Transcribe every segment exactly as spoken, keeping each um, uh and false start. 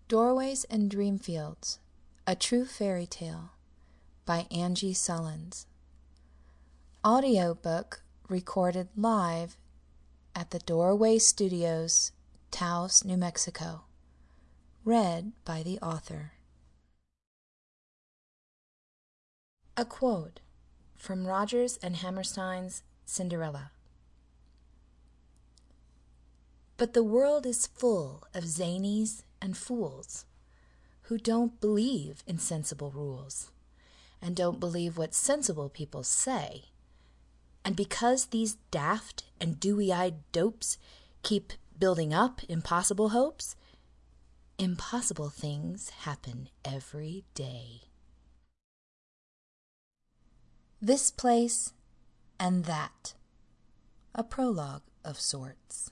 Doorways and Dreamfields, A True Fairy Tale by Angie Sullins. Audiobook recorded live at the Doorway Studios, Taos, New Mexico. Read by the author. A quote from Rodgers and Hammerstein's Cinderella. But the world is full of zanies and fools who don't believe in sensible rules and don't believe what sensible people say. And because these daft and dewy-eyed dopes keep building up impossible hopes, impossible things happen every day. This place and that. A prologue of sorts.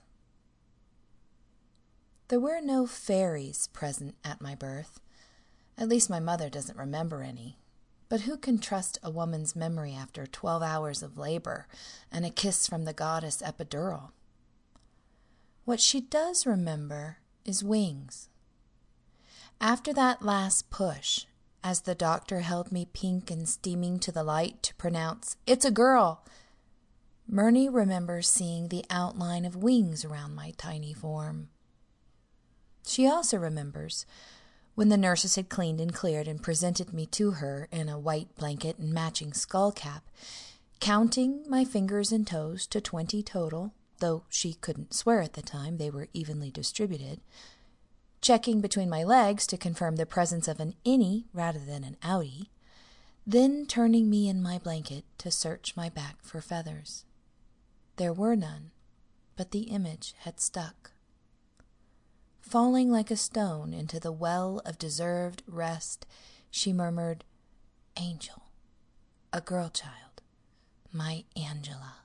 There were no fairies present at my birth. At least my mother doesn't remember any. But who can trust a woman's memory after twelve hours of labor and a kiss from the goddess Epidural? What she does remember is wings. After that last push, as the doctor held me pink and steaming to the light to pronounce, "It's a girl," Myrnie remembers seeing the outline of wings around my tiny form. She also remembers, when the nurses had cleaned and cleared and presented me to her in a white blanket and matching skull cap, counting my fingers and toes to twenty total, though she couldn't swear at the time they were evenly distributed, checking between my legs to confirm the presence of an innie rather than an outie, then turning me in my blanket to search my back for feathers. There were none, but the image had stuck. Falling like a stone into the well of deserved rest, she murmured, "Angel, a girl child, my Angela."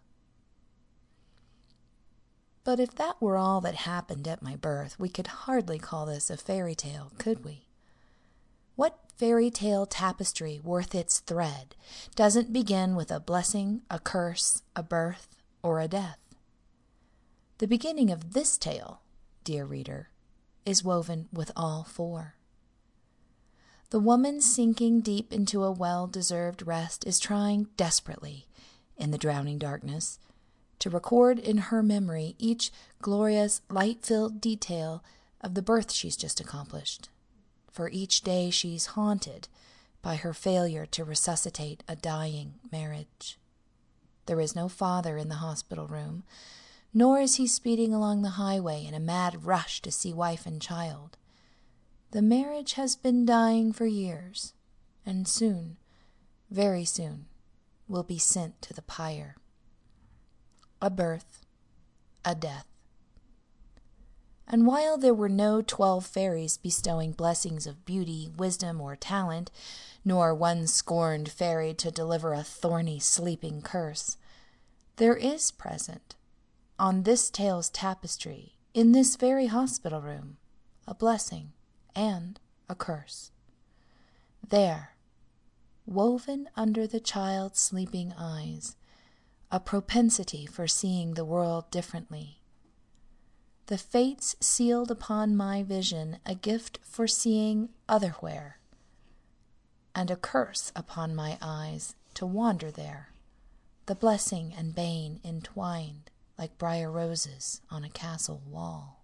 But if that were all that happened at my birth, we could hardly call this a fairy tale, could we? What fairy tale tapestry worth its thread doesn't begin with a blessing, a curse, a birth, or a death? The beginning of this tale, dear reader, is woven with all four. The woman sinking deep into a well-deserved rest is trying desperately, in the drowning darkness, to record in her memory each glorious, light-filled detail of the birth she's just accomplished. For each day she's haunted by her failure to resuscitate a dying marriage. There is no father in the hospital room, nor is he speeding along the highway in a mad rush to see wife and child. The marriage has been dying for years, and soon, very soon, will be sent to the pyre. A birth, a death. And while there were no twelve fairies bestowing blessings of beauty, wisdom, or talent, nor one scorned fairy to deliver a thorny, sleeping curse, there is present, on this tale's tapestry, in this very hospital room, a blessing and a curse. There, woven under the child's sleeping eyes, a propensity for seeing the world differently. The fates sealed upon my vision a gift for seeing otherwhere, and a curse upon my eyes to wander there, the blessing and bane entwined like briar roses on a castle wall.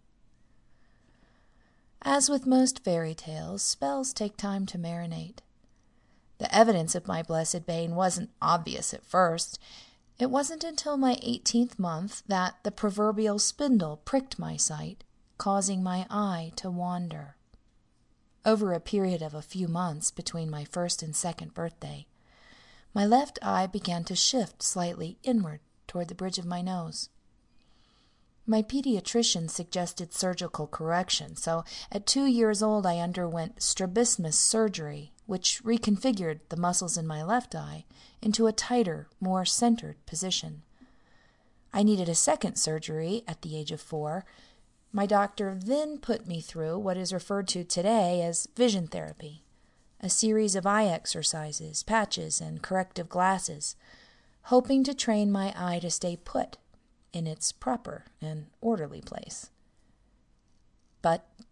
As with most fairy tales, spells take time to marinate. The evidence of my blessed bane wasn't obvious at first. It wasn't until my eighteenth month that the proverbial spindle pricked my sight, causing my eye to wander. Over a period of a few months between my first and second birthday, my left eye began to shift slightly inward toward the bridge of my nose. My pediatrician suggested surgical correction, so at two years old I underwent strabismus surgery, which reconfigured the muscles in my left eye into a tighter, more centered position. I needed a second surgery at the age of four. My doctor then put me through what is referred to today as vision therapy, a series of eye exercises, patches, and corrective glasses, hoping to train my eye to stay put in its proper and orderly place. But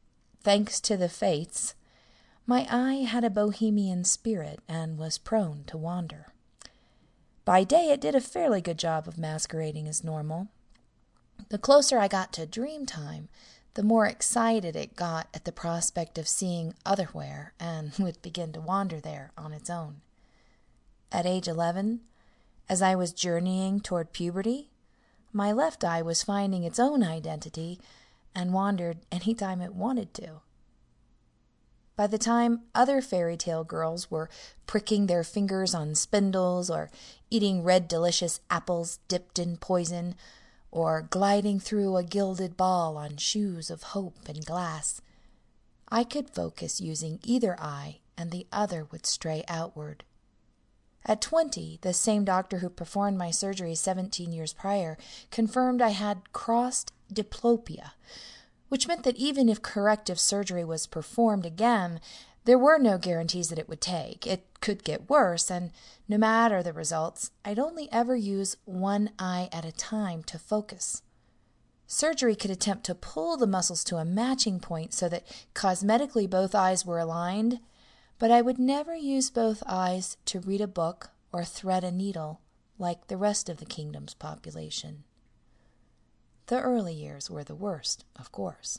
thanks to the fates, my eye had a bohemian spirit and was prone to wander. By day it did a fairly good job of masquerading as normal. The closer I got to dream time, the more excited it got at the prospect of seeing otherwhere, and would begin to wander there on its own. At age eleven, as I was journeying toward puberty, my left eye was finding its own identity and wandered any time it wanted to. By the time other fairy tale girls were pricking their fingers on spindles or eating red delicious apples dipped in poison or gliding through a gilded ball on shoes of hope and glass, I could focus using either eye and the other would stray outward. At twenty, the same doctor who performed my surgery seventeen years prior confirmed I had crossed diplopia, which meant that even if corrective surgery was performed again, there were no guarantees that it would take. It could get worse, and no matter the results, I'd only ever use one eye at a time to focus. Surgery could attempt to pull the muscles to a matching point so that cosmetically both eyes were aligned, but I would never use both eyes to read a book or thread a needle like the rest of the kingdom's population. The early years were the worst, of course.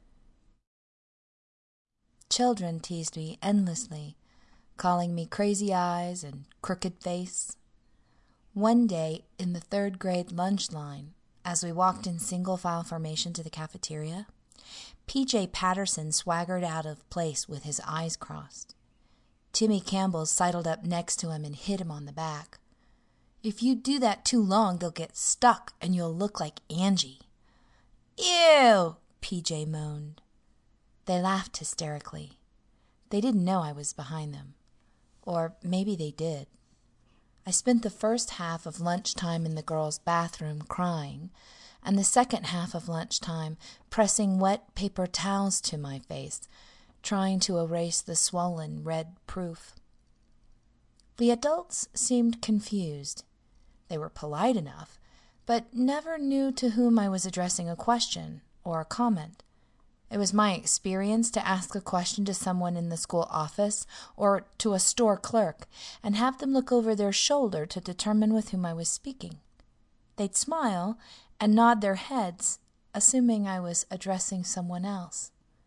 Children teased me endlessly, calling me crazy eyes and crooked face. One day in the third grade lunch line, as we walked in single file formation to the cafeteria, P J Patterson swaggered out of place with his eyes crossed. Timmy Campbell sidled up next to him and hit him on the back. "If you do that too long, they'll get stuck and you'll look like Angie." "Ew!" P J moaned. They laughed hysterically. They didn't know I was behind them. Or maybe they did. I spent the first half of lunchtime in the girls' bathroom crying, and the second half of lunchtime pressing wet paper towels to my face, trying to erase the swollen red proof. The adults seemed confused. They were polite enough, but never knew to whom I was addressing a question or a comment. It was my experience to ask a question to someone in the school office or to a store clerk and have them look over their shoulder to determine with whom I was speaking. They'd smile and nod their heads, assuming I was addressing someone else.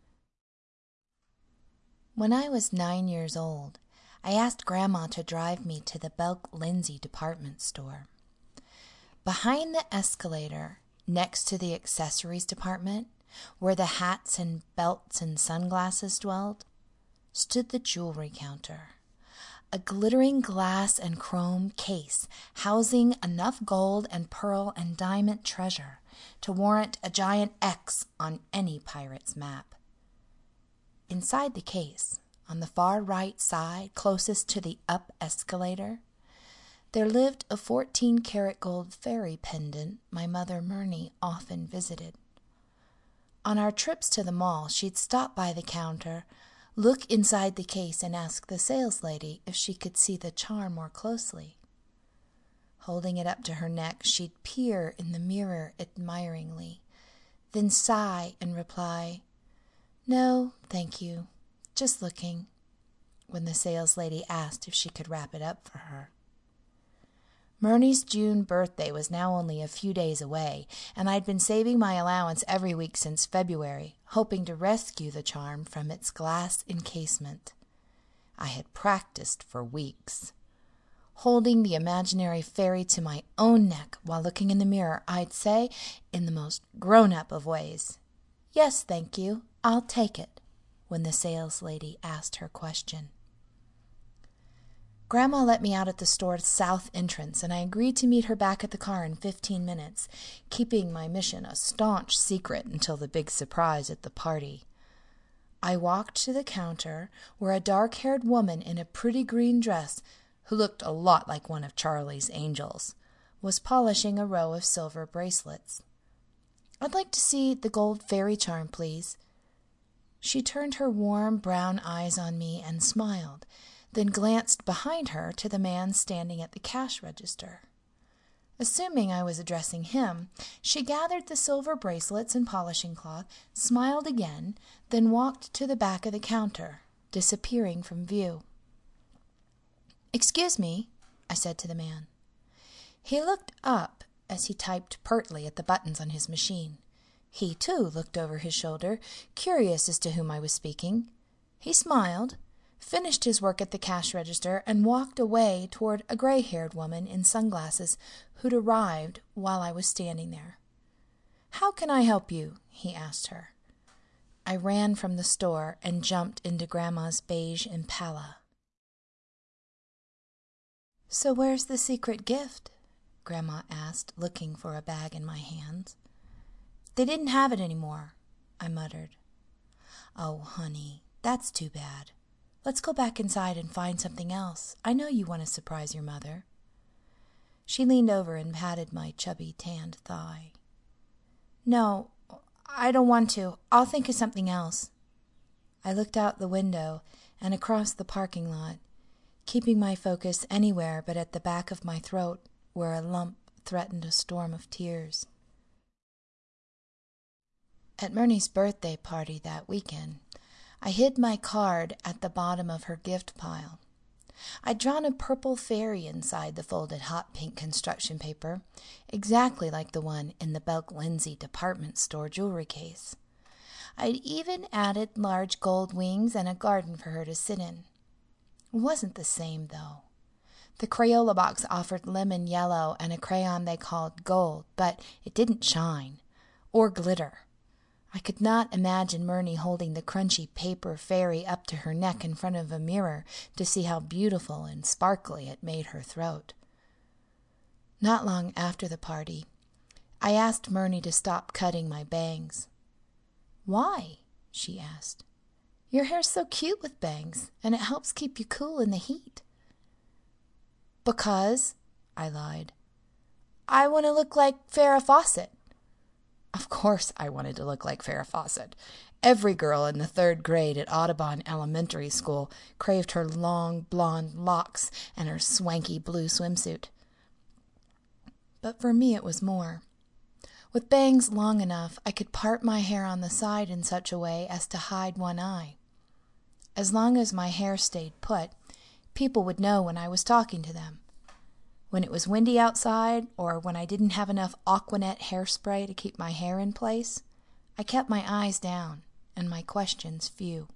When I was nine years old, I asked Grandma to drive me to the Belk Lindsay department store. Behind the escalator, next to the accessories department, where the hats and belts and sunglasses dwelled, stood the jewelry counter, a glittering glass and chrome case housing enough gold and pearl and diamond treasure to warrant a giant X on any pirate's map. Inside the case, on the far right side, closest to the up escalator, there lived a fourteen-karat gold fairy pendant my mother Myrnie often visited. On our trips to the mall, she'd stop by the counter, look inside the case, and ask the saleslady if she could see the charm more closely. Holding it up to her neck, she'd peer in the mirror admiringly, then sigh and reply, "No, thank you, just looking," when the saleslady asked if she could wrap it up for her. Myrnie's June birthday was now only a few days away, and I'd been saving my allowance every week since February, hoping to rescue the charm from its glass encasement. I had practiced for weeks. Holding the imaginary fairy to my own neck while looking in the mirror, I'd say, in the most grown-up of ways, "Yes, thank you, I'll take it," when the saleslady asked her question. Grandma let me out at the store's south entrance, and I agreed to meet her back at the car in fifteen minutes, keeping my mission a staunch secret until the big surprise at the party. I walked to the counter where a dark-haired woman in a pretty green dress, who looked a lot like one of Charlie's Angels, was polishing a row of silver bracelets. "I'd like to see the gold fairy charm, please." She turned her warm brown eyes on me and smiled, then glanced behind her to the man standing at the cash register. Assuming I was addressing him, she gathered the silver bracelets and polishing cloth, smiled again, then walked to the back of the counter, disappearing from view. "Excuse me," I said to the man. He looked up as he typed pertly at the buttons on his machine. He, too, looked over his shoulder, curious as to whom I was speaking. He smiled, finished his work at the cash register, and walked away toward a gray-haired woman in sunglasses who'd arrived while I was standing there. "How can I help you?" he asked her. I ran from the store and jumped into Grandma's beige Impala. "So where's the secret gift?" Grandma asked, looking for a bag in my hands. "They didn't have it anymore," I muttered. "Oh, honey, that's too bad. Let's go back inside and find something else. I know you want to surprise your mother." She leaned over and patted my chubby, tanned thigh. "No, I don't want to. I'll think of something else." I looked out the window and across the parking lot, keeping my focus anywhere but at the back of my throat, where a lump threatened a storm of tears. At Myrnie's birthday party that weekend, I hid my card at the bottom of her gift pile. I'd drawn a purple fairy inside the folded hot pink construction paper, exactly like the one in the Belk Lindsay department store jewelry case. I'd even added large gold wings and a garden for her to sit in. It wasn't the same, though. The Crayola box offered lemon yellow and a crayon they called gold, but it didn't shine or glitter. I could not imagine Myrnie holding the crunchy paper fairy up to her neck in front of a mirror to see how beautiful and sparkly it made her throat. Not long after the party, I asked Myrnie to stop cutting my bangs. "Why?" she asked. "Your hair's so cute with bangs, and it helps keep you cool in the heat." "Because," I lied, "I want to look like Farrah Fawcett." Of course I wanted to look like Farrah Fawcett. Every girl in the third grade at Audubon Elementary School craved her long blonde locks and her swanky blue swimsuit. But for me it was more. With bangs long enough, I could part my hair on the side in such a way as to hide one eye. As long as my hair stayed put, people would know when I was talking to them. When it was windy outside, or when I didn't have enough Aquanet hairspray to keep my hair in place, I kept my eyes down and my questions few.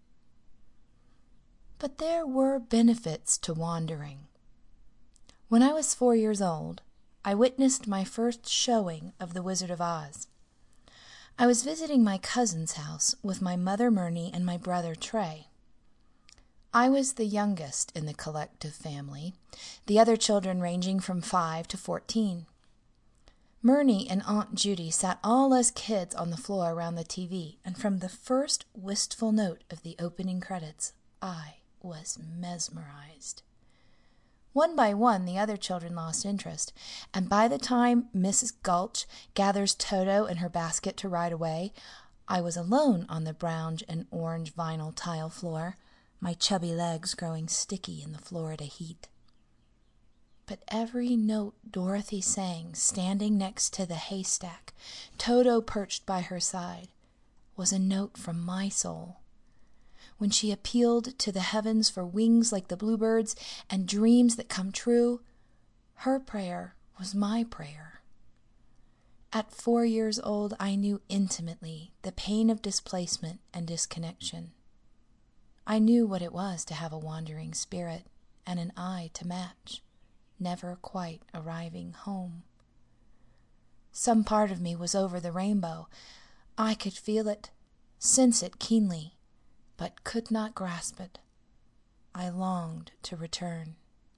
But there were benefits to wandering. When I was four years old, I witnessed my first showing of The Wizard of Oz. I was visiting my cousin's house with my mother Myrnie and my brother Trey. I was the youngest in the collective family, the other children ranging from five to fourteen. Myrnie and Aunt Judy sat all us kids on the floor around the T V, and from the first wistful note of the opening credits, I was mesmerized. One by one, the other children lost interest, and by the time Missus Gulch gathers Toto in her basket to ride away, I was alone on the brown and orange vinyl tile floor, my chubby legs growing sticky in the Florida heat. But every note Dorothy sang, standing next to the haystack, Toto perched by her side, was a note from my soul. When she appealed to the heavens for wings like the bluebirds and dreams that come true, her prayer was my prayer. At four years old, I knew intimately the pain of displacement and disconnection. I knew what it was to have a wandering spirit and an eye to match, never quite arriving home. Some part of me was over the rainbow. I could feel it, sense it keenly, but could not grasp it. I longed to return.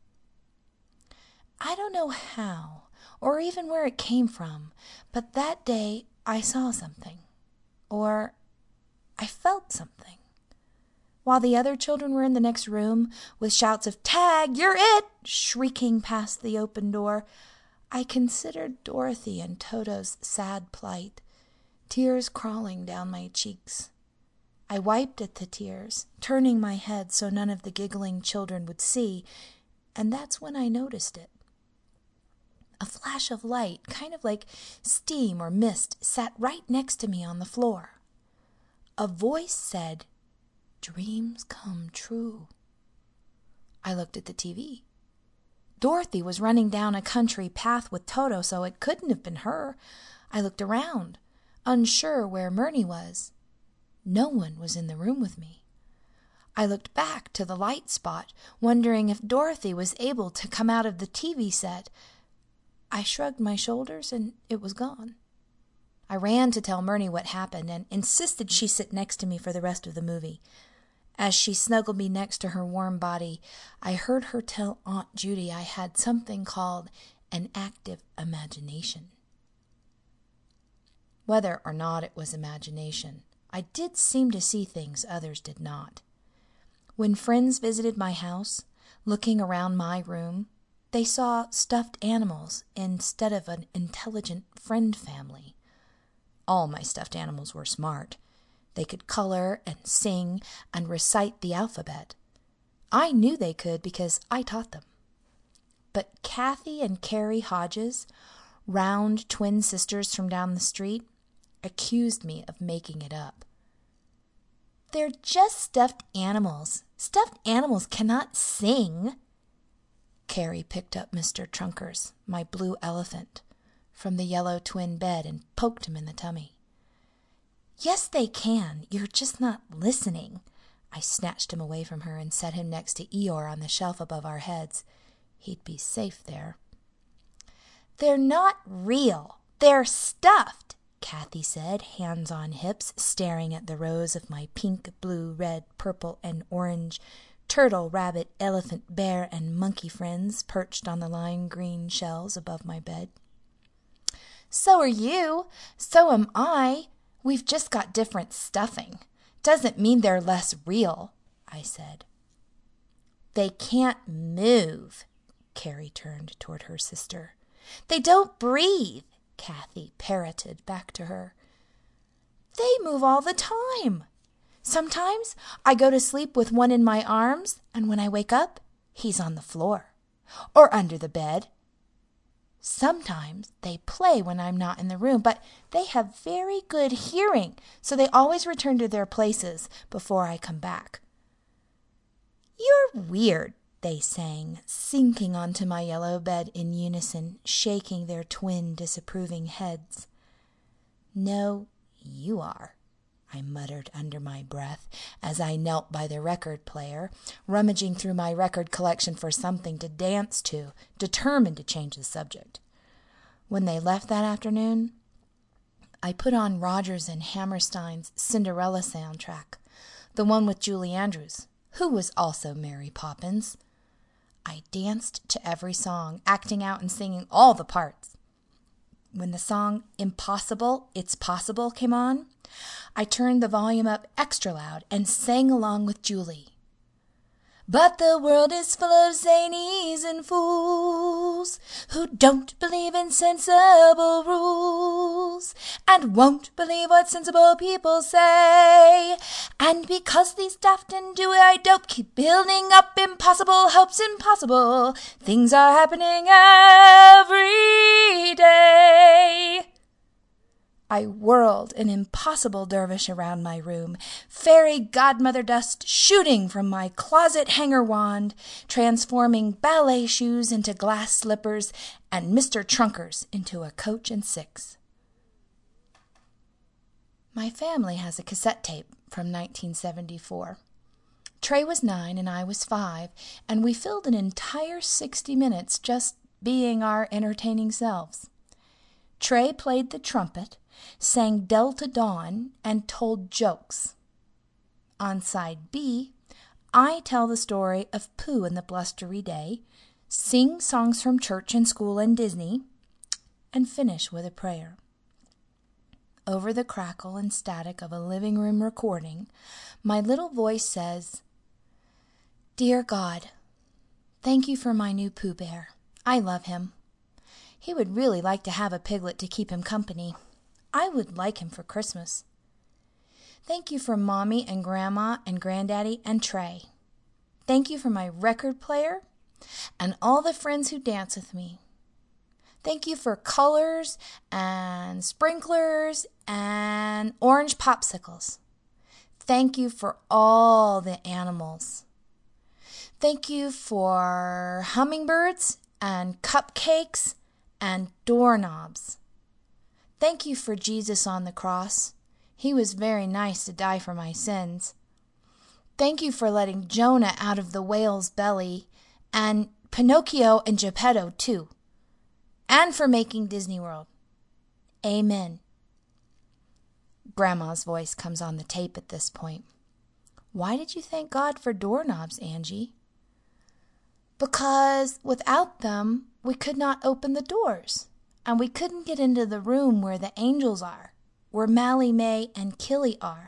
I don't know how, or even where it came from, but that day I saw something, or I felt something. While the other children were in the next room, with shouts of "Tag, you're it!" shrieking past the open door, I considered Dorothy and Toto's sad plight, tears crawling down my cheeks. I wiped at the tears, turning my head so none of the giggling children would see, and that's when I noticed it. a flash of light, kind of like steam or mist, sat right next to me on the floor. A voice said, "Dreams come true." I looked at the T V. Dorothy was running down a country path with Toto, so it couldn't have been her. I looked around, unsure where Myrnie was. No one was in the room with me. I looked back to the light spot, wondering if Dorothy was able to come out of the T V set. I shrugged my shoulders, and it was gone. I ran to tell Myrnie what happened and insisted she sit next to me for the rest of the movie. As she snuggled me next to her warm body, I heard her tell Aunt Judy I had something called an active imagination. Whether or not it was imagination, I did seem to see things others did not. When friends visited my house, looking around my room, they saw stuffed animals instead of an intelligent friend family. All my stuffed animals were smart. They could color and sing and recite the alphabet. I knew they could because I taught them. But Kathy and Carrie Hodges, round twin sisters from down the street, accused me of making it up. "They're just stuffed animals. Stuffed animals cannot sing." Carrie picked up Mister Trunkers, my blue elephant, from the yellow twin bed and poked him in the tummy. "Yes, they can. You're just not listening." I snatched him away from her and set him next to Eeyore on the shelf above our heads. He'd be safe there. "They're not real. They're stuffed," Kathy said, hands on hips, staring at the rows of my pink, blue, red, purple, and orange turtle, rabbit, elephant, bear, and monkey friends perched on the lime green shells above my bed. "So are you. So am I. We've just got different stuffing. Doesn't mean they're less real," I said. "They can't move." Carrie turned toward her sister. "They don't breathe," Kathy parroted back to her. "They move all the time. Sometimes I go to sleep with one in my arms, and when I wake up, he's on the floor or under the bed. Sometimes they play when I'm not in the room, but they have very good hearing, so they always return to their places before I come back." "You're weird," they sang, sinking onto my yellow bed in unison, shaking their twin disapproving heads. "No, you are," I muttered under my breath as I knelt by the record player, rummaging through my record collection for something to dance to, determined to change the subject. When they left that afternoon, I put on Rodgers and Hammerstein's Cinderella soundtrack, the one with Julie Andrews, who was also Mary Poppins. I danced to every song, acting out and singing all the parts. When the song "Impossible, It's Possible" came on, I turned the volume up extra loud and sang along with Julie. "But the world is full of zanies and fools who don't believe in sensible rules and won't believe what sensible people say. And because these daft and dewy-eyed dope keep building up impossible hopes, impossible things are happening every day." I whirled an impossible dervish around my room, fairy godmother dust shooting from my closet hanger wand, transforming ballet shoes into glass slippers and Mister Trunkers into a coach and six. My family has a cassette tape from nineteen seventy-four. Trey was nine and I was five, and we filled an entire sixty minutes just being our entertaining selves. Trey played the trumpet, sang Delta Dawn, and told jokes. On side B, I tell the story of Pooh and the Blustery Day, sing songs from church and school and Disney, and finish with a prayer. Over the crackle and static of a living room recording, my little voice says, "Dear God, thank you for my new Pooh Bear. I love him. He would really like to have a piglet to keep him company. I would like him for Christmas. Thank you for Mommy and Grandma and Granddaddy and Trey. Thank you for my record player and all the friends who dance with me. Thank you for colors and sprinklers and orange popsicles. Thank you for all the animals. Thank you for hummingbirds and cupcakes and doorknobs. Thank you for Jesus on the cross. He was very nice to die for my sins. Thank you for letting Jonah out of the whale's belly, and Pinocchio and Geppetto too, and for making Disney World. Amen. Grandma's voice comes on the tape at this point. Why did you thank God for doorknobs, Angie? Because without them, we could not open the doors, and we couldn't get into the room where the angels are, where Mally May and Killy are.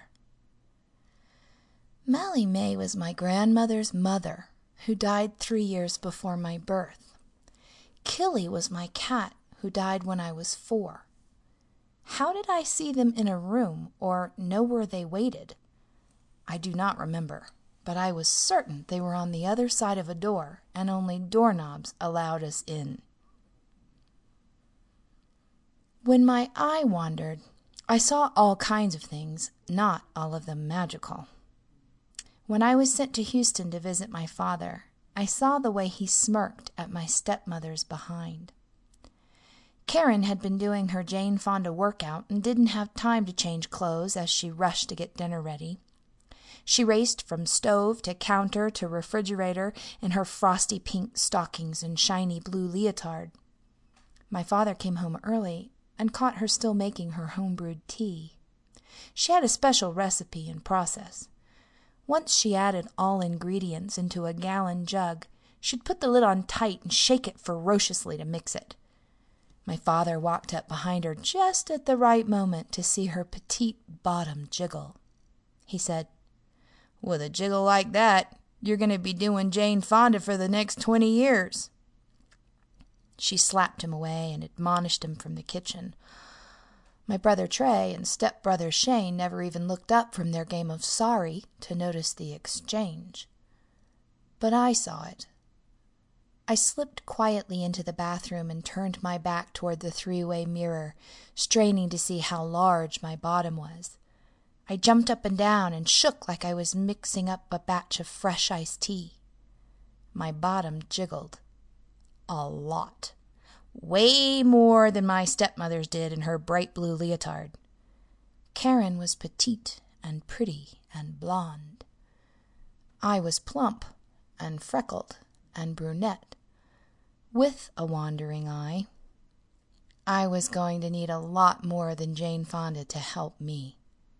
Mally May was my grandmother's mother, who died three years before my birth. Killy was my cat, who died when I was four. How did I see them in a room or know where they waited? I do not remember, but I was certain they were on the other side of a door, and only doorknobs allowed us in. When my eye wandered, I saw all kinds of things, not all of them magical. When I was sent to Houston to visit my father, I saw the way he smirked at my stepmother's behind. Karen had been doing her Jane Fonda workout and didn't have time to change clothes as she rushed to get dinner ready. She raced from stove to counter to refrigerator in her frosty pink stockings and shiny blue leotard. My father came home early and caught her still making her home-brewed tea. She had a special recipe and process. Once she added all ingredients into a gallon jug, she'd put the lid on tight and shake it ferociously to mix it. My father walked up behind her just at the right moment to see her petite bottom jiggle. He said, "With a jiggle like that, you're going to be doing Jane Fonda for the next twenty years." She slapped him away and admonished him from the kitchen. My brother Trey and stepbrother Shane never even looked up from their game of sorry to notice the exchange. But I saw it. I slipped quietly into the bathroom and turned my back toward the three-way mirror, straining to see how large my bottom was. I jumped up and down and shook like I was mixing up a batch of fresh iced tea. My bottom jiggled. A lot. Way more than my stepmother's did in her bright blue leotard. Karen was petite and pretty and blonde. I was plump and freckled and brunette, with a wandering eye. I was going to need a lot more than Jane Fonda to help me.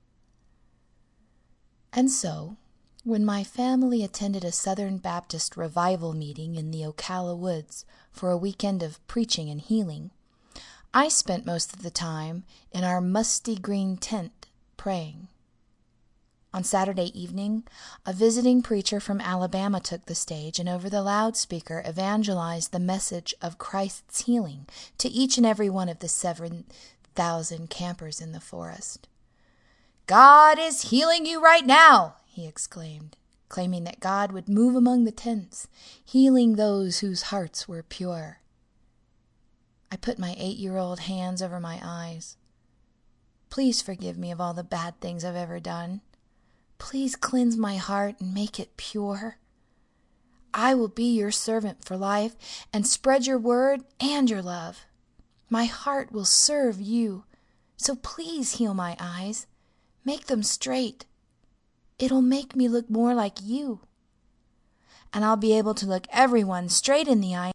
And so, when my family attended a Southern Baptist revival meeting in the Ocala woods for a weekend of preaching and healing, I spent most of the time in our musty green tent praying. On Saturday evening, a visiting preacher from Alabama took the stage and over the loudspeaker evangelized the message of Christ's healing to each and every one of the seven thousand campers in the forest. "God is healing you right now!" he exclaimed, claiming that God would move among the tents, healing those whose hearts were pure. I put my eight-year-old hands over my eyes. Please forgive me of all the bad things I've ever done. Please cleanse my heart and make it pure. I will be your servant for life and spread your word and your love. My heart will serve you, so please heal my eyes. Make them straight. It'll make me look more like you. And I'll be able to look everyone straight in the eye